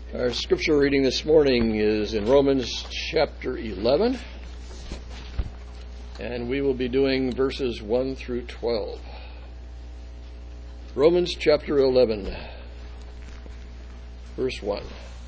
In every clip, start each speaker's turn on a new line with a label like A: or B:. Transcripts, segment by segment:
A: Our scripture reading this morning is in Romans chapter 11, and we will be doing verses 1 through 12. Romans chapter 11, verse 1.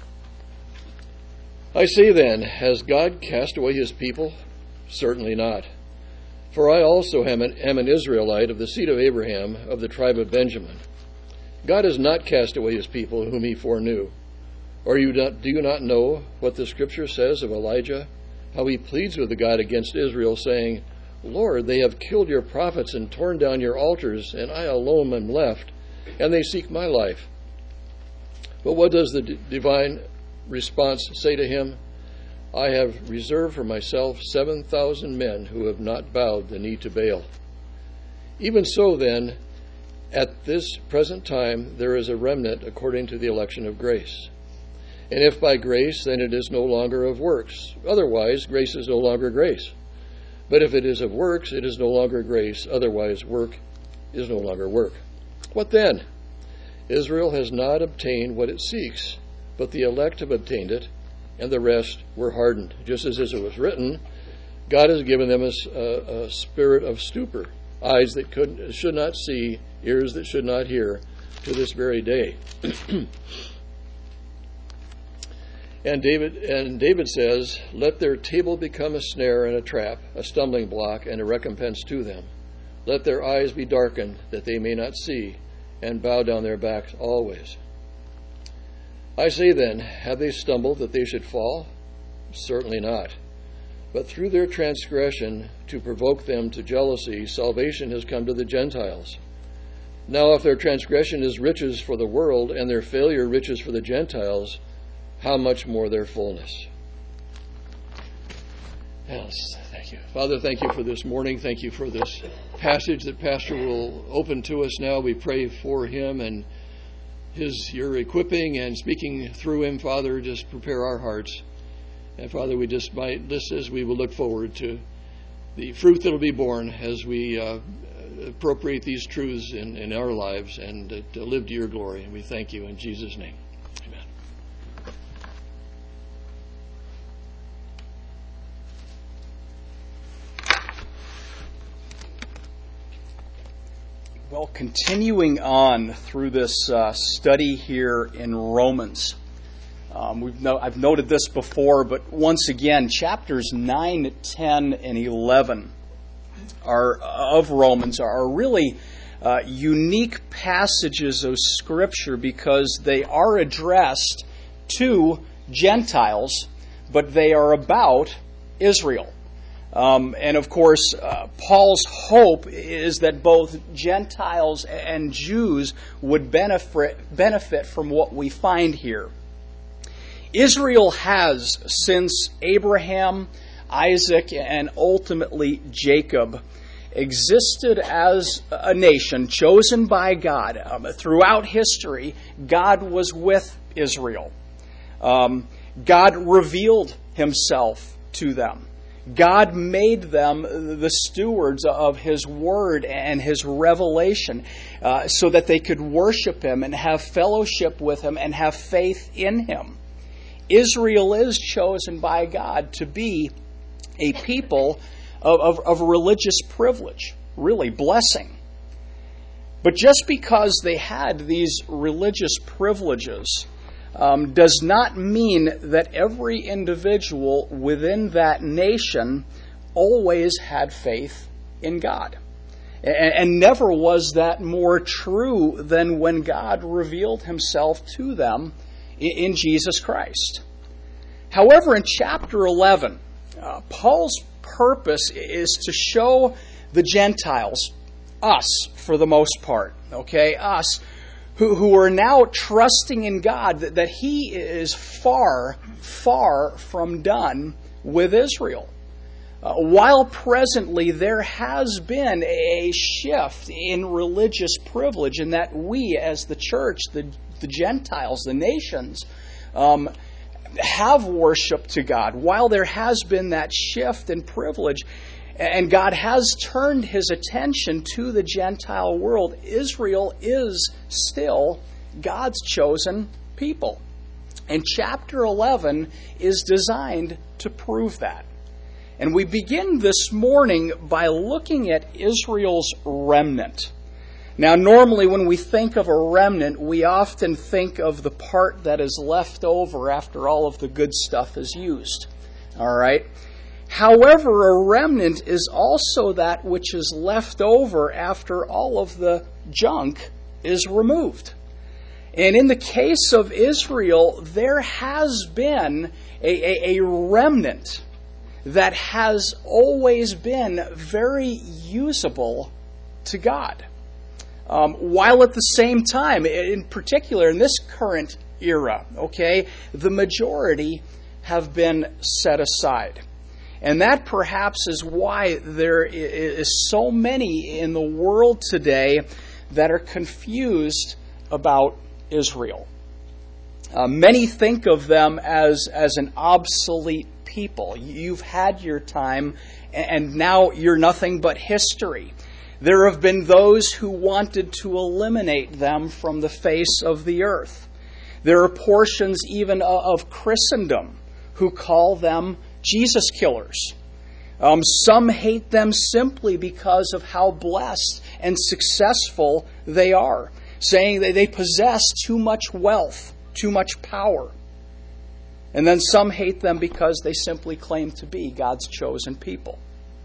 A: I say then, has God cast away his people? Certainly not. For I also am an Israelite of the seed of Abraham, of the tribe of Benjamin. God has not cast away his people whom he foreknew. Or do you not know what the scripture says of Elijah, how he pleads with God against Israel, saying, Lord, they have killed your prophets and torn down your altars, and I alone am left, and they seek my life. But what does the divine response say to him? I have reserved for myself 7,000 men who have not bowed the knee to Baal. Even so, then, at this present time there is a remnant according to the election of grace. And if by grace, then it is no longer of works. Otherwise, grace is no longer grace. But if it is of works, it is no longer grace. Otherwise, work is no longer work. What then? Israel has not obtained what it seeks, but the elect have obtained it, and the rest were hardened. Just as it was written, God has given them a spirit of stupor, eyes that should not see, ears that should not hear, to this very day. And David says, let their table become a snare and a trap, a stumbling block and a recompense to them. Let their eyes be darkened, that they may not see, and bow down their backs always. I say then, have they stumbled that they should fall? Certainly not. But through their transgression, to provoke them to jealousy, salvation has come to the Gentiles. Now if their transgression is riches for the world, and their failure riches for the Gentiles, how much more their fullness? Yes, thank you. Father, thank you for this morning. Thank you for this passage that Pastor will open to us now. We pray for him and your equipping and speaking through him, Father. Just prepare our hearts. And Father, we just as we will look forward to the fruit that will be born as we appropriate these truths in our lives and to live to your glory. And we thank you in Jesus' name.
B: Well, continuing on through this study here in Romans, I've noted this before, but once again, chapters 9, 10, and 11 of Romans are really unique passages of Scripture because they are addressed to Gentiles, but they are about Israel. And of course, Paul's hope is that both Gentiles and Jews would benefit from what we find here. Israel has, since Abraham, Isaac, and ultimately Jacob, existed as a nation chosen by God. Throughout history, God was with Israel. God revealed himself to them. God made them the stewards of his word and his revelation so that they could worship him and have fellowship with him and have faith in him. Israel is chosen by God to be a people of religious privilege, really blessing. But just because they had these religious privileges does not mean that every individual within that nation always had faith in God. And never was that more true than when God revealed himself to them in Jesus Christ. However, in chapter 11, Paul's purpose is to show the Gentiles, us for the most part, us, who are now trusting in God that he is far, far from done with Israel. While presently there has been a shift in religious privilege in that we as the church, the Gentiles, the nations, have worship to God. While there has been that shift in privilege, and God has turned his attention to the Gentile world, Israel is still God's chosen people. And chapter 11 is designed to prove that. And we begin this morning by looking at Israel's remnant. Now, normally when we think of a remnant, we often think of the part that is left over after all of the good stuff is used. All right? However, a remnant is also that which is left over after all of the junk is removed. And in the case of Israel, there has been a remnant that has always been very usable to God. While at the same time, in particular in this current era, okay, the majority have been set aside. And that perhaps is why there is so many in the world today that are confused about Israel. Many think of them as an obsolete people. You've had your time, and now you're nothing but history. There have been those who wanted to eliminate them from the face of the earth. There are portions even of Christendom who call them Jesus killers. Some hate them simply because of how blessed and successful they are, saying that they possess too much wealth, too much power. And then some hate them because they simply claim to be God's chosen people.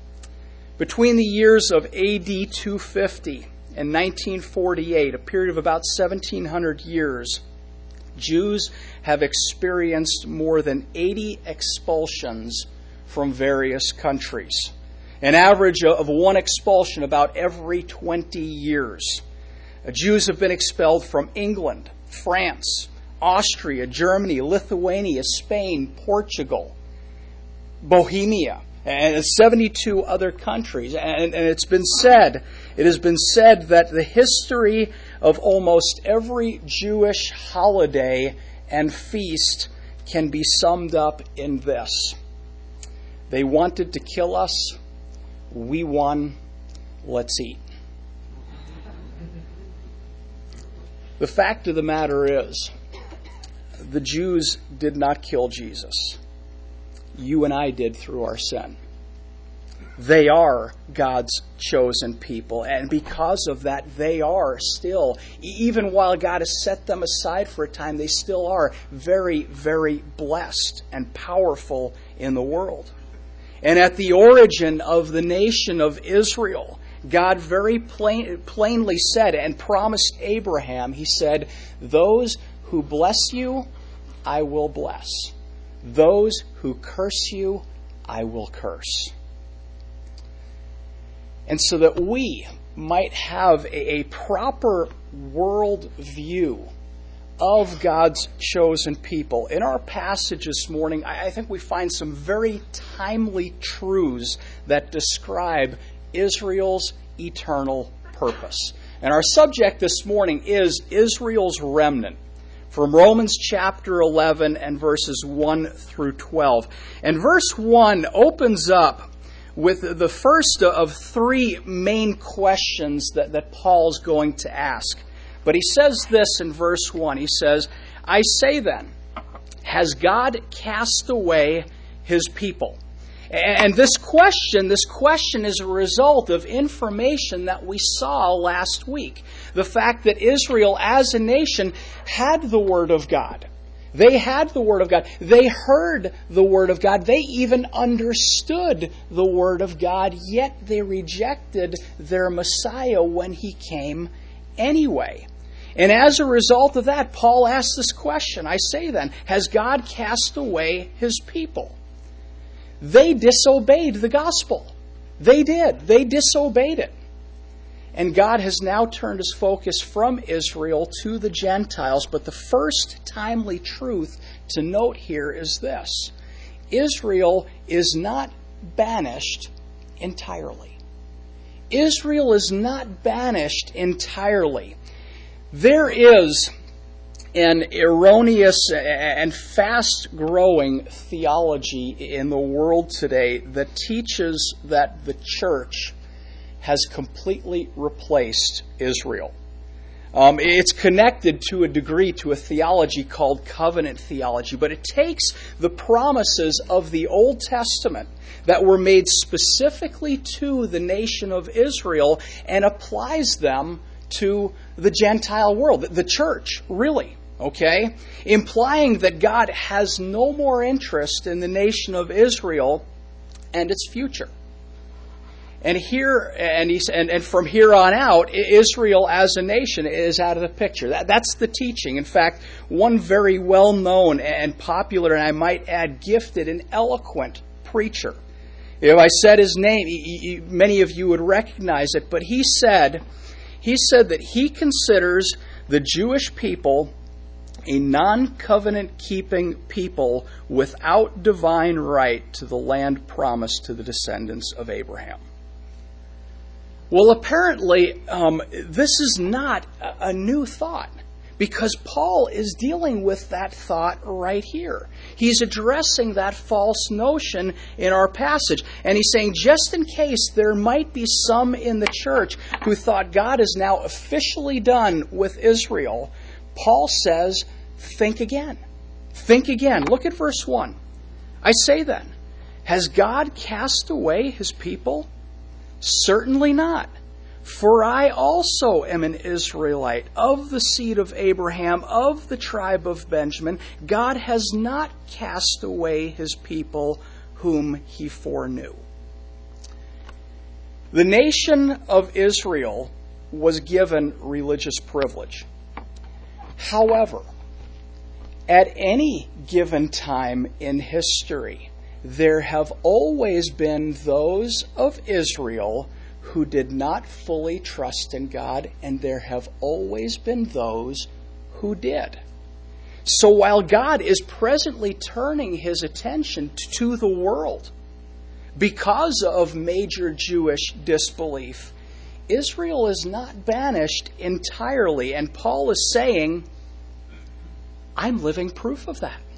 B: Between the years of AD 250 and 1948, a period of about 1700 years, Jews have experienced more than 80 expulsions from various countries. An average of one expulsion about every 20 years. Jews have been expelled from England, France, Austria, Germany, Lithuania, Spain, Portugal, Bohemia, and 72 other countries. And it has been said that the history of almost every Jewish holiday and feast can be summed up in this: they wanted to kill us, we won, let's eat. The fact of the matter is, the Jews did not kill Jesus. You and I did through our sin. They are God's chosen people, and because of that, they are still, even while God has set them aside for a time, they still are very, very blessed and powerful in the world. And at the origin of the nation of Israel, God very plainly said and promised Abraham, he said, "Those who bless you, I will bless. Those who curse you, I will curse." And so that we might have a proper world view of God's chosen people, in our passage this morning, I think we find some very timely truths that describe Israel's eternal purpose. And our subject this morning is Israel's remnant, from Romans chapter 11 and verses 1 through 12. And verse 1 opens up with the first of three main questions that Paul's going to ask. But he says this in verse 1. He says, "I say then, has God cast away his people?" And this question is a result of information that we saw last week. The fact that Israel as a nation had the Word of God. They had the Word of God. They heard the Word of God. They even understood the Word of God, yet they rejected their Messiah when he came anyway. And as a result of that, Paul asks this question. I say then, has God cast away his people? They disobeyed the gospel. They did. They disobeyed it. And God has now turned his focus from Israel to the Gentiles. But the first timely truth to note here is this: Israel is not banished entirely. Israel is not banished entirely. There is an erroneous and fast-growing theology in the world today that teaches that the church has completely replaced Israel. It's connected to a degree to a theology called covenant theology, but it takes the promises of the Old Testament that were made specifically to the nation of Israel and applies them to the Gentile world, the church, really, okay? Implying that God has no more interest in the nation of Israel and its future. And from here on out, Israel as a nation is out of the picture. That's the teaching. In fact, one very well-known and popular, and I might add gifted and eloquent preacher, if I said his name, many of you would recognize it, but he said that he considers the Jewish people a non-covenant-keeping people without divine right to the land promised to the descendants of Abraham. Well, apparently, this is not a new thought, because Paul is dealing with that thought right here. He's addressing that false notion in our passage, and he's saying, just in case there might be some in the church who thought God is now officially done with Israel, Paul says, think again. Think again. Look at verse 1. I say then, has God cast away his people? Certainly not. For I also am an Israelite, of the seed of Abraham, of the tribe of Benjamin. God has not cast away his people whom he foreknew. The nation of Israel was given religious privilege. However, at any given time in history, there have always been those of Israel who did not fully trust in God, and there have always been those who did. So while God is presently turning his attention to the world because of major Jewish disbelief, Israel is not banished entirely, and Paul is saying, I'm living proof of that.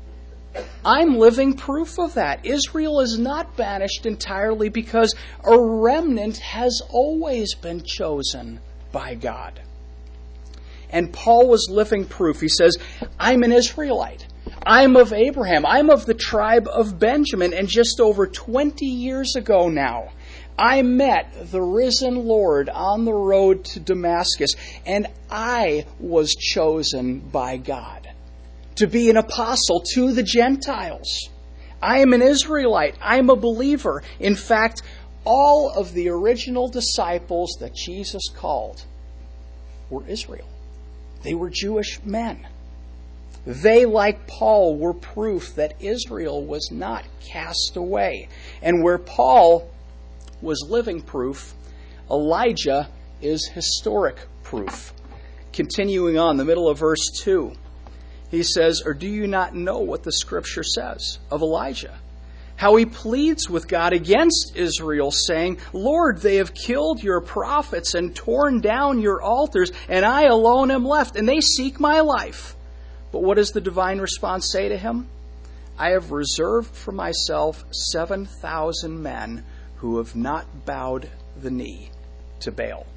B: I'm living proof of that. Israel is not banished entirely because a remnant has always been chosen by God. And Paul was living proof. He says, I'm an Israelite. I'm of Abraham. I'm of the tribe of Benjamin. And just over 20 years ago now, I met the risen Lord on the road to Damascus, and I was chosen by God to be an apostle to the Gentiles. I am an Israelite. I'm a believer. In fact, all of the original disciples that Jesus called were Israel. They were Jewish men. They, like Paul, were proof that Israel was not cast away. And where Paul was living proof, Elijah is historic proof. Continuing on, the middle of verse 2. He says, or do you not know what the Scripture says of Elijah? How he pleads with God against Israel, saying, Lord, they have killed your prophets and torn down your altars, and I alone am left, and they seek my life. But what does the divine response say to him? I have reserved for myself 7,000 men who have not bowed the knee to Baal.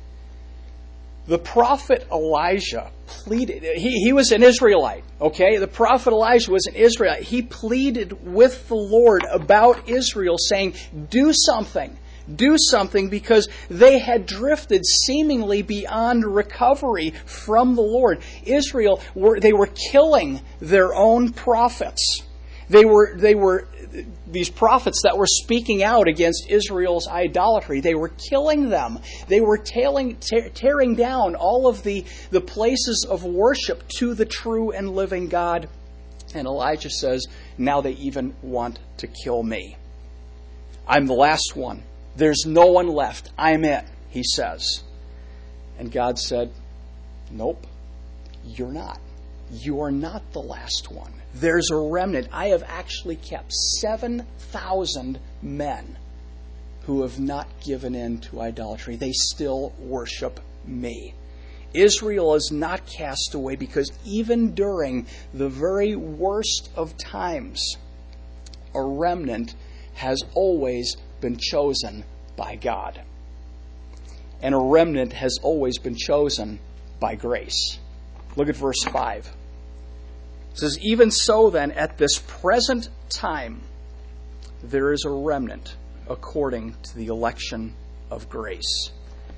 B: The prophet Elijah pleaded, he was an Israelite, okay? The prophet Elijah was an Israelite. He pleaded with the Lord about Israel, saying, do something, because they had drifted seemingly beyond recovery from the Lord. Israel, they were killing their own prophets. They were these prophets that were speaking out against Israel's idolatry. They were killing them. They were tearing down all of the places of worship to the true and living God. And Elijah says, now they even want to kill me. I'm the last one. There's no one left. I'm it, he says. And God said, nope, you're not. You are not the last one. There's a remnant. I have actually kept 7,000 men who have not given in to idolatry. They still worship me. Israel is not cast away because even during the very worst of times, a remnant has always been chosen by God. And a remnant has always been chosen by grace. Look at verse 5. It says, "Even so then, at this present time, there is a remnant according to the election of grace."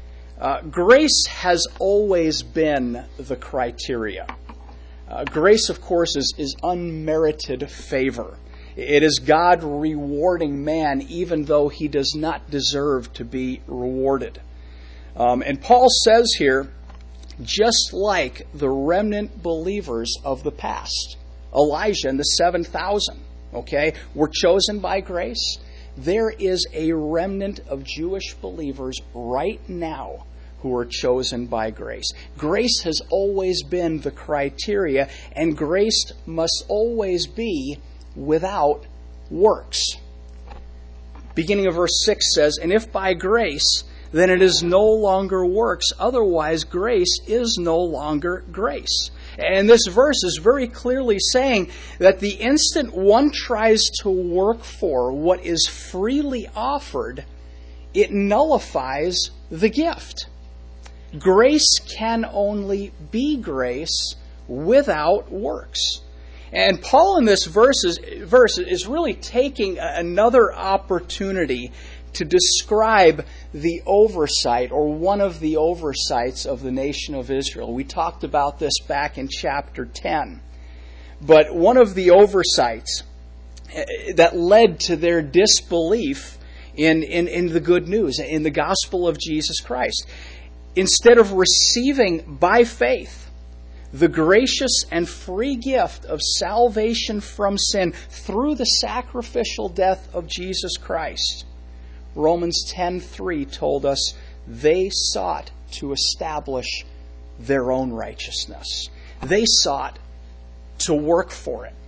B: Grace has always been the criteria. Grace, of course, is unmerited favor. It is God rewarding man even though he does not deserve to be rewarded. And Paul says here, just like the remnant believers of the past, Elijah and the 7,000, were chosen by grace, there is a remnant of Jewish believers right now who are chosen by grace. Grace has always been the criteria, and grace must always be without works. Beginning of verse 6 says, "And if by grace, then it is no longer works, otherwise grace is no longer grace." And this verse is very clearly saying that the instant one tries to work for what is freely offered, it nullifies the gift. Grace can only be grace without works. And Paul in this verse is really taking another opportunity to describe the oversight, or one of the oversights of the nation of Israel. We talked about this back in chapter 10. But one of the oversights that led to their disbelief in the good news, in the gospel of Jesus Christ, instead of receiving by faith the gracious and free gift of salvation from sin through the sacrificial death of Jesus Christ, Romans 10:3 told us they sought to establish their own righteousness. They sought to work for it.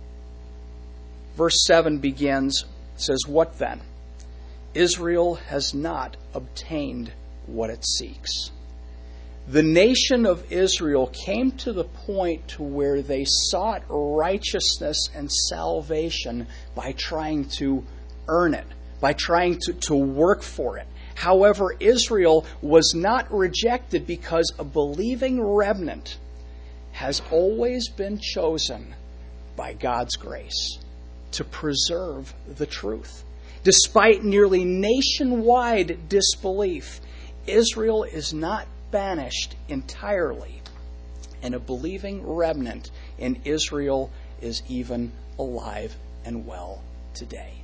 B: Verse 7 begins, says, "What then? Israel has not obtained what it seeks." The nation of Israel came to the point to where they sought righteousness and salvation by trying to earn it, by trying to work for it. However, Israel was not rejected because a believing remnant has always been chosen by God's grace to preserve the truth. Despite nearly nationwide disbelief, Israel is not banished entirely, and a believing remnant in Israel is even alive and well today.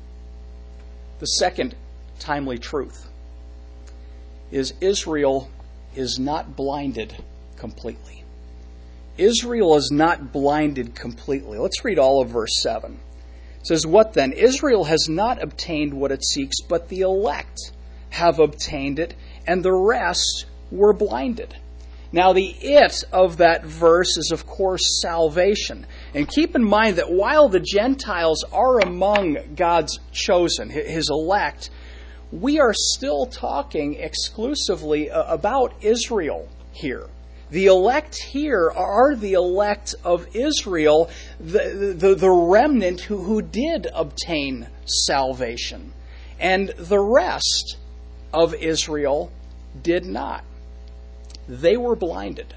B: The second timely truth is Israel is not blinded completely. Israel is not blinded completely. Let's read all of verse 7. It says, "What then? Israel has not obtained what it seeks, but the elect have obtained it, and the rest were blinded." Now, the "it" of that verse is, of course, salvation. And keep in mind that while the Gentiles are among God's chosen, His elect, we are still talking exclusively about Israel here. The elect here are the elect of Israel, the remnant who did obtain salvation. And the rest of Israel did not. They were blinded.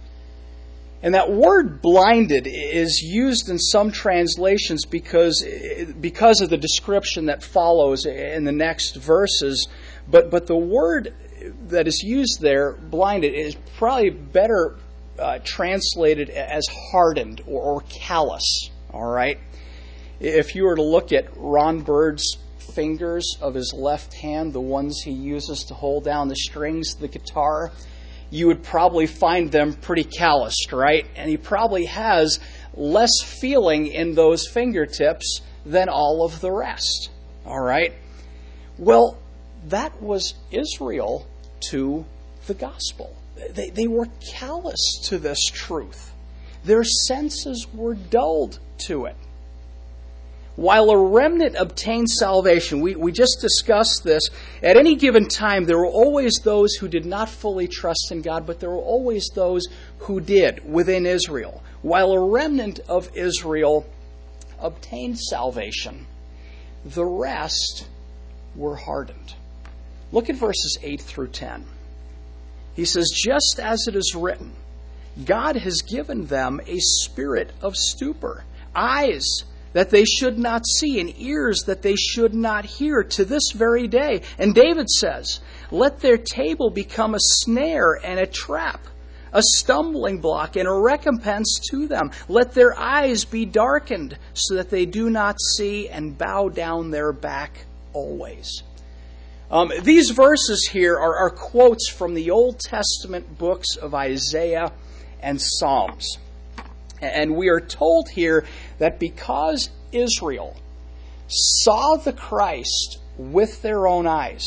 B: And that word blinded is used in some translations because of the description that follows in the next verses. But the word that is used there, blinded, is probably better translated as hardened or callous. All right? If you were to look at Ron Bird's fingers of his left hand, the ones he uses to hold down the strings of the guitar, you would probably find them pretty calloused, right? And he probably has less feeling in those fingertips than all of the rest. All right? Well, that was Israel to the gospel. They were callous to this truth. Their senses were dulled to it. While a remnant obtained salvation, we just discussed this, at any given time there were always those who did not fully trust in God, but there were always those who did within Israel. While a remnant of Israel obtained salvation, the rest were hardened. Look at verses 8 through 10. He says, just as it is written, God has given them a spirit of stupor, eyes that they should not see, and ears that they should not hear, to this very day. And David says, let their table become a snare and a trap, a stumbling block and a recompense to them. Let their eyes be darkened so that they do not see, and bow down their back always. These verses here are quotes from the Old Testament books of Isaiah and Psalms. And we are told here that because Israel saw the Christ with their own eyes,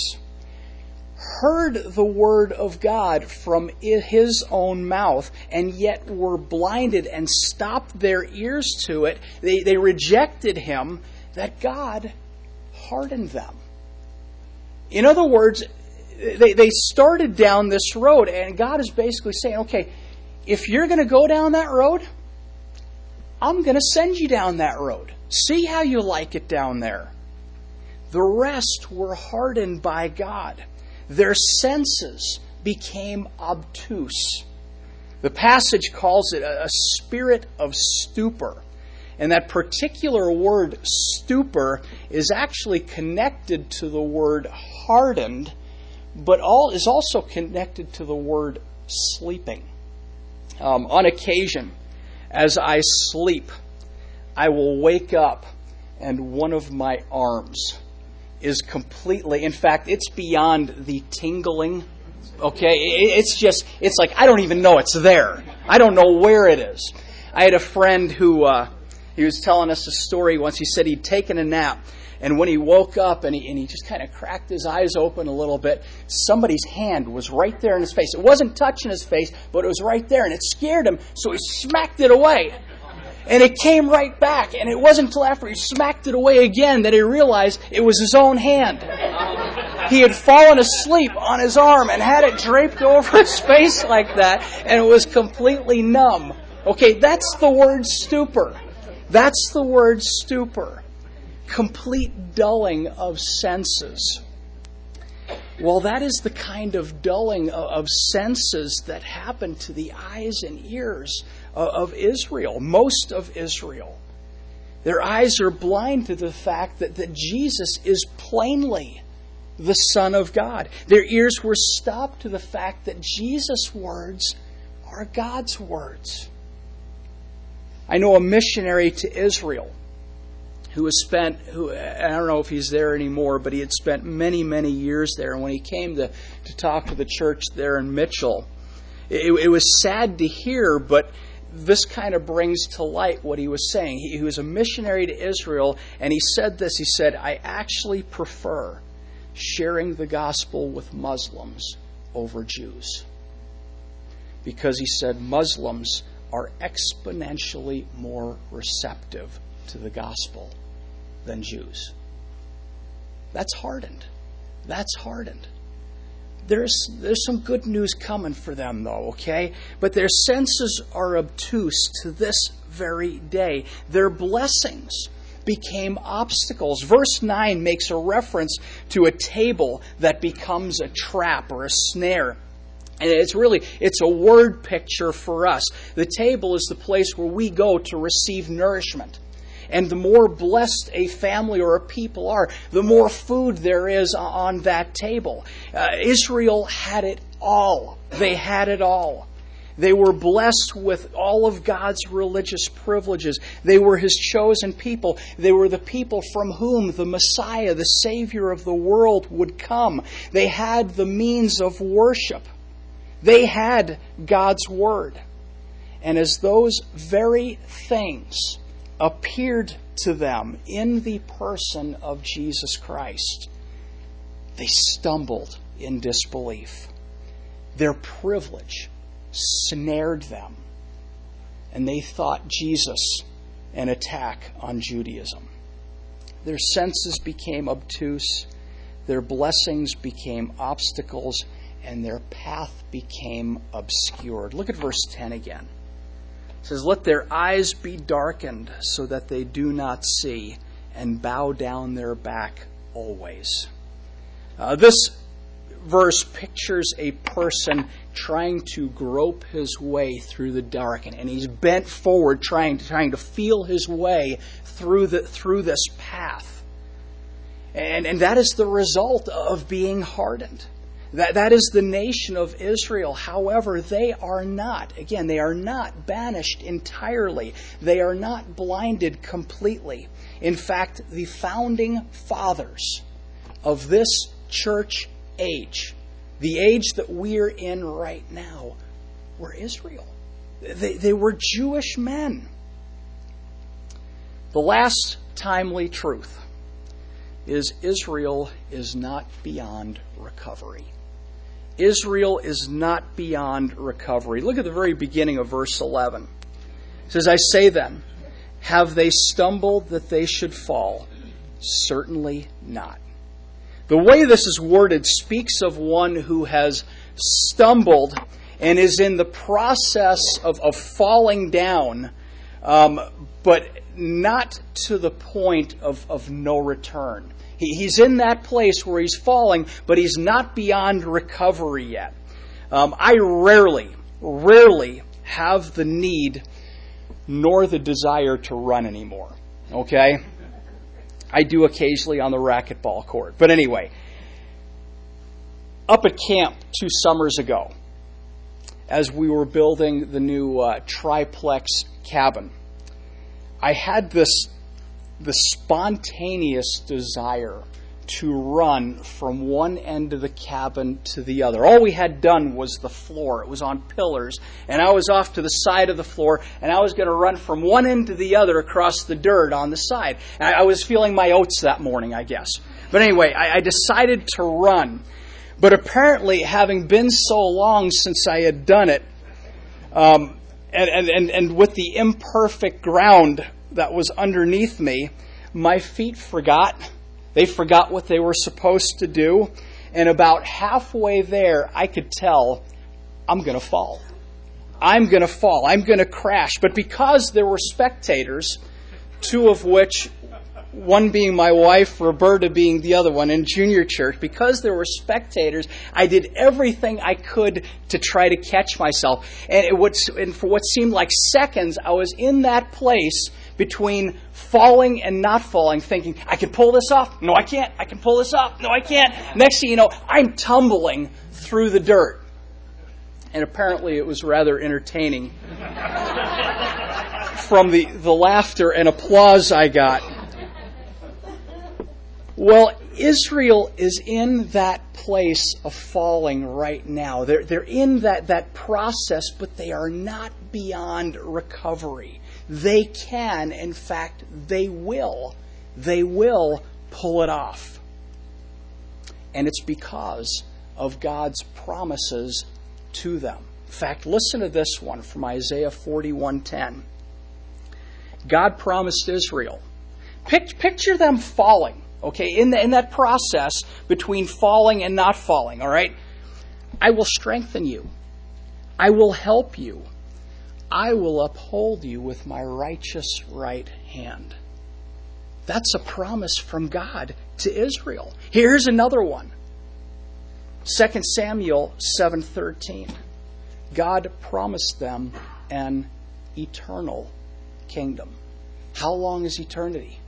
B: heard the word of God from his own mouth, and yet were blinded and stopped their ears to it, they rejected him, that God hardened them. In other words, they started down this road, and God is basically saying, okay, if you're going to go down that road, I'm going to send you down that road. See how you like it down there. The rest were hardened by God. Their senses became obtuse. The passage calls it a spirit of stupor. And that particular word, stupor, is actually connected to the word hardened, but is also connected to the word sleeping. On occasion, as I sleep, I will wake up and one of my arms is completely, in fact, it's beyond the tingling. Okay, it's like I don't even know it's there. I don't know where it is. I had a friend who, he was telling us a story once. He said he'd taken a nap, and when he woke up and he just kind of cracked his eyes open a little bit, somebody's hand was right there in his face. It wasn't touching his face, but it was right there, and it scared him, so he smacked it away. And it came right back, and it wasn't until after he smacked it away again that he realized it was his own hand. He had fallen asleep on his arm and had it draped over his face like that, and it was completely numb. Okay, that's the word stupor. That's the word stupor. Complete dulling of senses. Well, that is the kind of dulling of senses that happened to the eyes and ears of Israel, most of Israel. Their eyes are blind to the fact that Jesus is plainly the Son of God. Their ears were stopped to the fact that Jesus' words are God's words. I know a missionary to Israel who I don't know if he's there anymore, but he had spent many, many years there. And when he came to talk to the church there in Mitchell, it was sad to hear, but this kind of brings to light what he was saying. He was a missionary to Israel, and he said this. He said, I actually prefer sharing the gospel with Muslims over Jews. Because he said Muslims are exponentially more receptive to the gospel than Jews. That's hardened. That's hardened. There's some good news coming for them, though, okay? But their senses are obtuse to this very day. Their blessings became obstacles. Verse 9 makes a reference to a table that becomes a trap or a snare. And it's a word picture for us. The table is the place where we go to receive nourishment. And the more blessed a family or a people are, the more food there is on that table. Israel had it all. They had it all. They were blessed with all of God's religious privileges. They were His chosen people. They were the people from whom the Messiah, the Savior of the world, would come. They had the means of worship. They had God's Word. And as those very things appeared to them in the person of Jesus Christ, they stumbled in disbelief. Their privilege snared them, and they thought Jesus an attack on Judaism. Their senses became obtuse, their blessings became obstacles, and their path became obscured. Look at verse 10 again. It says, let their eyes be darkened so that they do not see, and bow down their back always. This verse pictures a person trying to grope his way through the dark, and he's bent forward trying to feel his way through this path. And that is the result of being hardened. That is the nation of Israel. However, they are not banished entirely. They are not blinded completely. In fact, the founding fathers of this church age, the age that we're in right now, were Israel. They were Jewish men. The last timely truth is Israel is not beyond recovery. Israel is not beyond recovery. Look at the very beginning of verse 11. It says, I say then, have they stumbled that they should fall? Certainly not. The way this is worded speaks of one who has stumbled and is in the process of falling down, but not to the point of no return. He's in that place where he's falling, but he's not beyond recovery yet. I rarely have the need nor the desire to run anymore. Okay? I do occasionally on the racquetball court. But anyway, up at camp 2 summers ago, as we were building the new triplex cabin, I had the spontaneous desire to run from one end of the cabin to the other. All we had done was the floor. It was on pillars, and I was off to the side of the floor, and I was going to run from one end to the other across the dirt on the side. And I was feeling my oats that morning, I guess. But anyway, I decided to run. But apparently, having been so long since I had done it, and with the imperfect ground that was underneath me, my feet forgot. They forgot what they were supposed to do. And about halfway there, I could tell, I'm going to fall. I'm going to fall. I'm going to crash. But because there were spectators, 2 of which, one being my wife, Roberta being the other one in junior church, because there were spectators, I did everything I could to try to catch myself. And for what seemed like seconds, I was in that place between falling and not falling, thinking, I can pull this off. No, I can't. I can pull this off. No, I can't. Next thing you know, I'm tumbling through the dirt. And apparently it was rather entertaining from the laughter and applause I got. Well, Israel is in that place of falling right now. They're in that process, but they are not beyond recovery. They can, in fact, they will pull it off. And it's because of God's promises to them. In fact, listen to this one from Isaiah 41:10. God promised Israel. Picture them falling, okay, in that process between falling and not falling, all right? I will strengthen you. I will help you. I will uphold you with my righteous right hand. That's a promise from God to Israel. Here's another one. 2 Samuel 7:13. God promised them an eternal kingdom. How long is eternity?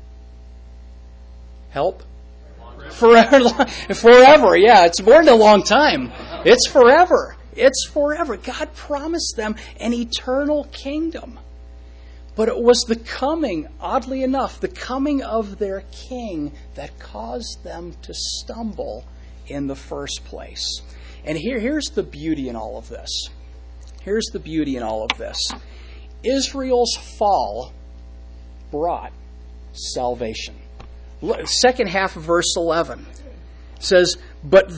B: Help? Forever, yeah. It's more than a long time. It's forever. It's forever. God promised them an eternal kingdom. But it was the coming, oddly enough, the coming of their king that caused them to stumble in the first place. And here's the beauty in all of this. Here's the beauty in all of this. Israel's fall brought salvation. Second half of verse 11 says, but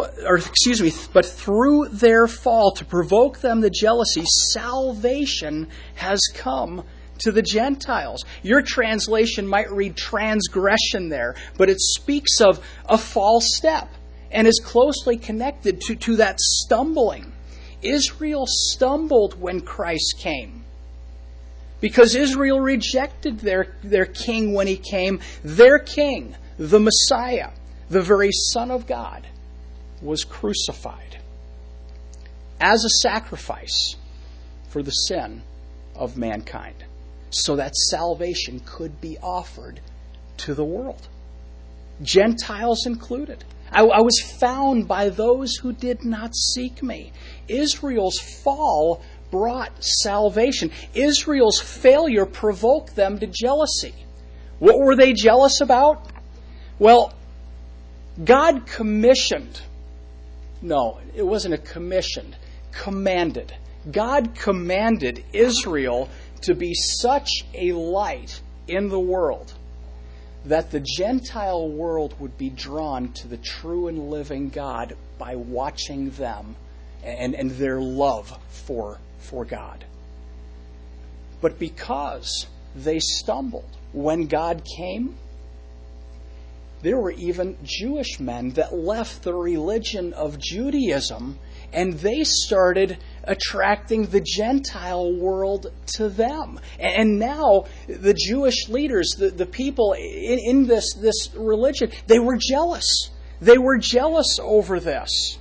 B: through their fall, to provoke them to jealousy, salvation has come to the Gentiles. Your translation might read transgression there, but it speaks of a false step and is closely connected to that stumbling. Israel stumbled when Christ came. Because Israel rejected their king when he came. Their king, the Messiah, the very Son of God, was crucified. as a sacrifice for the sin of mankind, so that salvation could be offered to the world, Gentiles included. I was found by those who did not seek me. Israel's fall brought salvation. Israel's failure provoked them to jealousy. What were they jealous about? Well, God commissioned. No, it wasn't a commissioned. Commanded. God commanded Israel to be such a light in the world that the Gentile world would be drawn to the true and living God by watching them and their love for God. But because they stumbled when God came, there were even Jewish men that left the religion of Judaism, and they started attracting the Gentile world to them. And now the Jewish leaders, the people in this religion, they were jealous. They were jealous over this.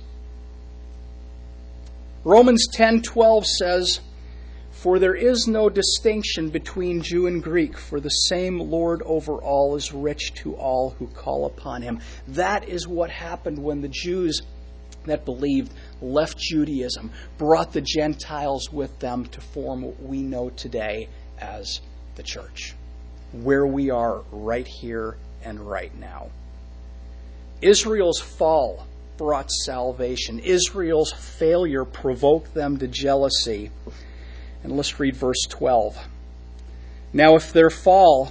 B: Romans 10:12 says, "For there is no distinction between Jew and Greek, for the same Lord over all is rich to all who call upon him." That is what happened when the Jews that believed left Judaism, brought the Gentiles with them to form what we know today as the church, where we are right here and right now. Israel's fall brought salvation. Israel's failure provoked them to jealousy. And let's read verse 12. Now if their fall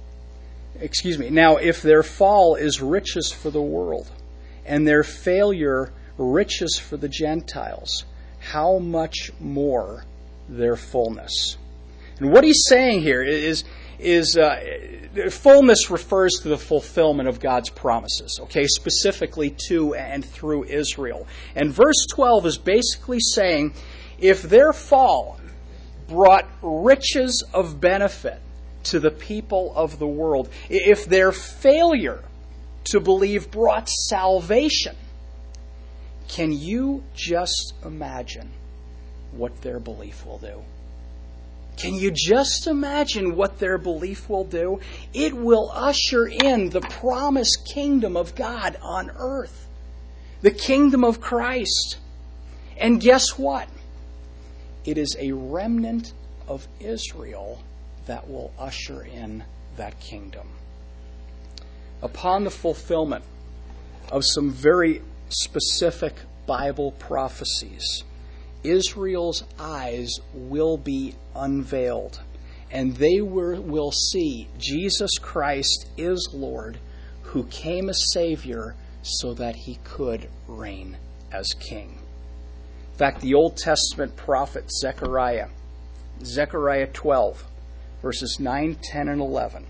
B: is riches for the world, and their failure riches for the Gentiles, how much more their fullness? And what he's saying here is fullness refers to the fulfillment of God's promises, okay, specifically to and through Israel. And verse 12 is basically saying, if their fall brought riches of benefit to the people of the world, if their failure to believe brought salvation, can you just imagine what their belief will do? Can you just imagine what their belief will do? It will usher in the promised kingdom of God on earth, the kingdom of Christ. And guess what? It is a remnant of Israel that will usher in that kingdom. Upon the fulfillment of some very specific Bible prophecies, Israel's eyes will be unveiled, and they will see Jesus Christ is Lord, who came as Savior so that he could reign as King. In fact, the Old Testament prophet Zechariah 12, verses 9, 10, and 11,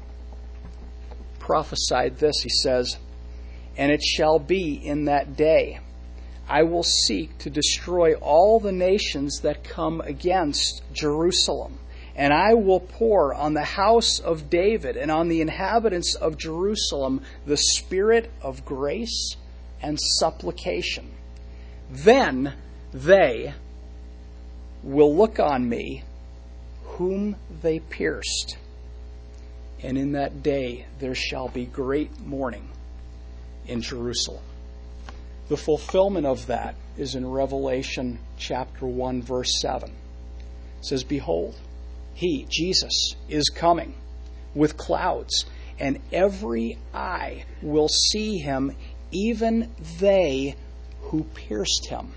B: prophesied this. He says, "And it shall be in that day, I will seek to destroy all the nations that come against Jerusalem. And I will pour on the house of David and on the inhabitants of Jerusalem the spirit of grace and supplication. Then they will look on me, whom they pierced. And in that day there shall be great mourning in Jerusalem." The fulfillment of that is in Revelation chapter 1, verse 7. It says, "Behold, he, Jesus, is coming with clouds, and every eye will see him, even they who pierced him.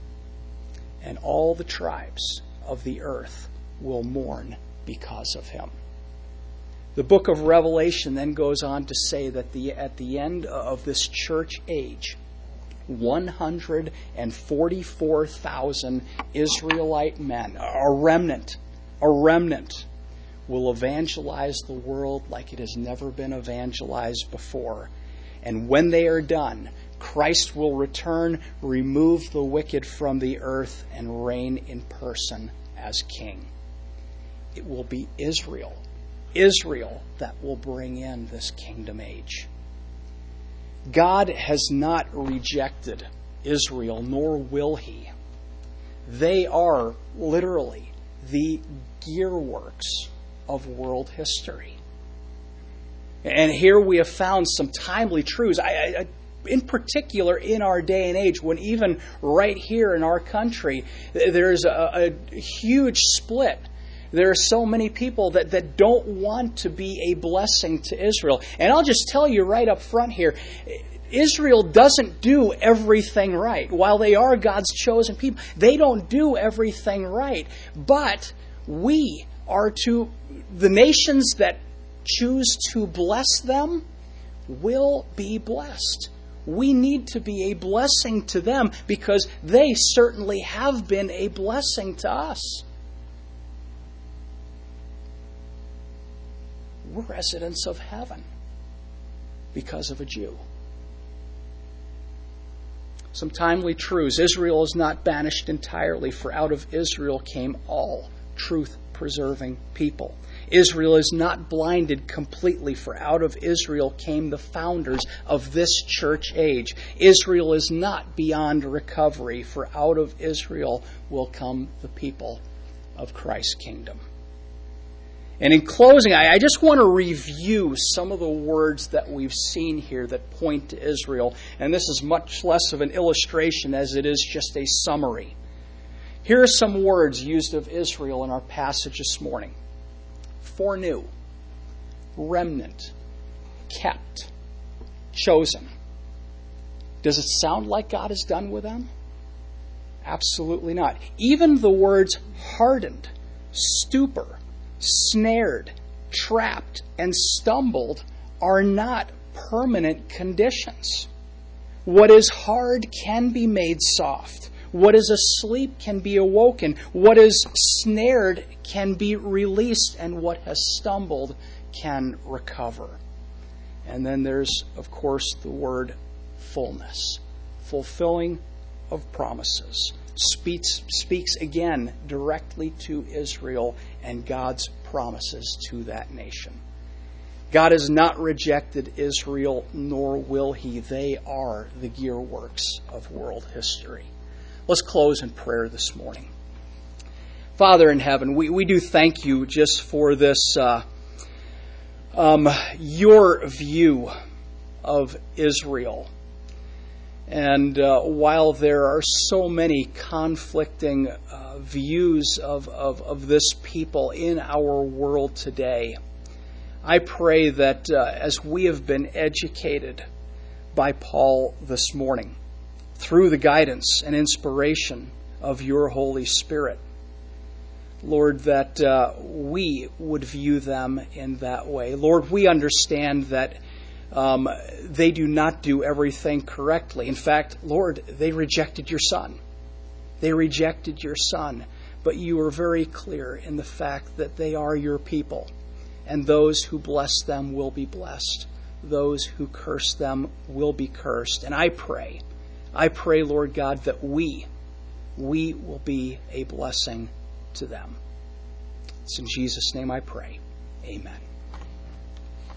B: And all the tribes of the earth will mourn because of him." The book of Revelation then goes on to say that at the end of this church age, 144,000 Israelite men, a remnant, will evangelize the world like it has never been evangelized before. And when they are done, Christ will return, remove the wicked from the earth, and reign in person as King. It will be Israel that will bring in this kingdom age. God has not rejected Israel, nor will he. They are literally the gearworks of world history. And here we have found some timely truths. In particular, in our day and age, when even right here in our country, there's a huge split. There are so many people that don't want to be a blessing to Israel. And I'll just tell you right up front here, Israel doesn't do everything right. While they are God's chosen people, they don't do everything right. But we are to, the nations that choose to bless them will be blessed. We need to be a blessing to them because they certainly have been a blessing to us. We're residents of heaven because of a Jew. Some timely truths. Israel is not banished entirely, for out of Israel came all truth-preserving people. Israel is not blinded completely, for out of Israel came the founders of this church age. Israel is not beyond recovery, for out of Israel will come the people of Christ's kingdom. And in closing, I just want to review some of the words that we've seen here that point to Israel. And this is much less of an illustration as it is just a summary. Here are some words used of Israel in our passage this morning. Foreknew, remnant, kept, chosen. Does it sound like God is done with them? Absolutely not. Even the words hardened, stupor, snared, trapped, and stumbled are not permanent conditions. What is hard can be made soft. What is asleep can be awoken. What is snared can be released. And what has stumbled can recover. And then there's, of course, the word fullness. Fulfilling of promises. Speaks again directly to Israel and God's promises to that nation. God has not rejected Israel, nor will He. They are the gearworks of world history. Let's close in prayer this morning. Father in heaven, we do thank you just for this, your view of Israel. And while there are so many conflicting views of this people in our world today, I pray that as we have been educated by Paul this morning, through the guidance and inspiration of your Holy Spirit, Lord, that we would view them in that way. Lord, we understand that they do not do everything correctly. In fact, Lord, they rejected your Son. They rejected your Son. But you are very clear in the fact that they are your people. And those who bless them will be blessed. Those who curse them will be cursed. And I pray, Lord God, that we will be a blessing to them. It's in Jesus' name I pray. Amen.